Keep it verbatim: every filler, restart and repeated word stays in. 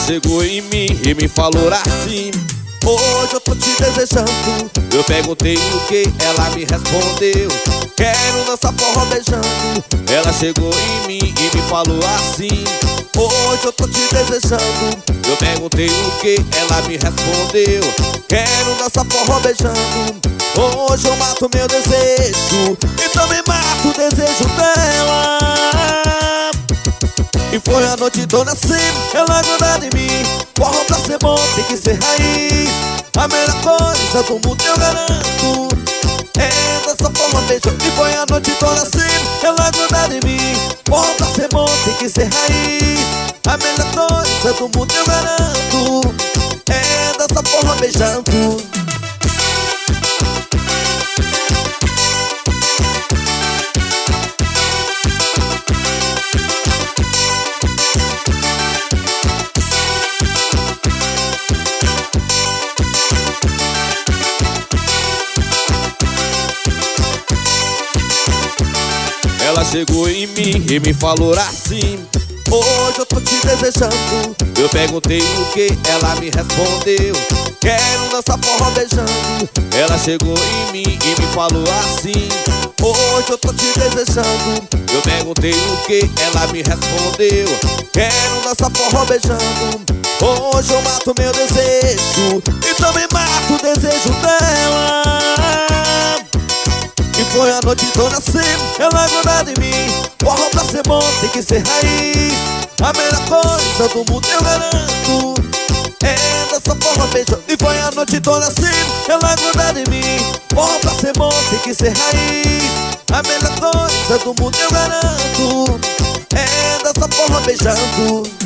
chegou em mim e me falou assim: hoje eu tô te desejando. Eu perguntei o que, ela me respondeu: quero dançar forró beijando. Ela chegou em mim e me falou assim: hoje eu tô te desejando. Eu perguntei o que, ela me respondeu: quero dançar forró beijando. Hoje eu mato meu desejo e também mato o desejo dela. E foi a noite toda assim, ela grudada em mim. Forró pra ser bom tem que ser raiz. A melhor coisa do mundo eu garanto é dançar forró beijando. E foi a noite toda assim, ela grudada em mim. Forró pra ser bom tem que ser raiz. A melhor coisa do mundo eu garanto é dançar forró beijando. Ela chegou em mim e me falou assim: hoje eu tô te desejando. Eu perguntei o que, ela me respondeu: quero dançar forró beijando. Ela chegou em mim e me falou assim: hoje eu tô te desejando. Eu perguntei o que, ela me respondeu: quero dançar forró beijando. Hoje eu mato meu desejo e também mato o desejo dela. E foi a noite toda assim, ela grudada em mim. Forró pra ser bom tem que ser raiz. A melhor coisa do mundo eu garanto é dançar forró beijando. E foi a noite toda assim, ela grudada em mim. Forró pra ser bom tem que ser raiz. A melhor coisa do mundo eu garanto é dançar forró beijando.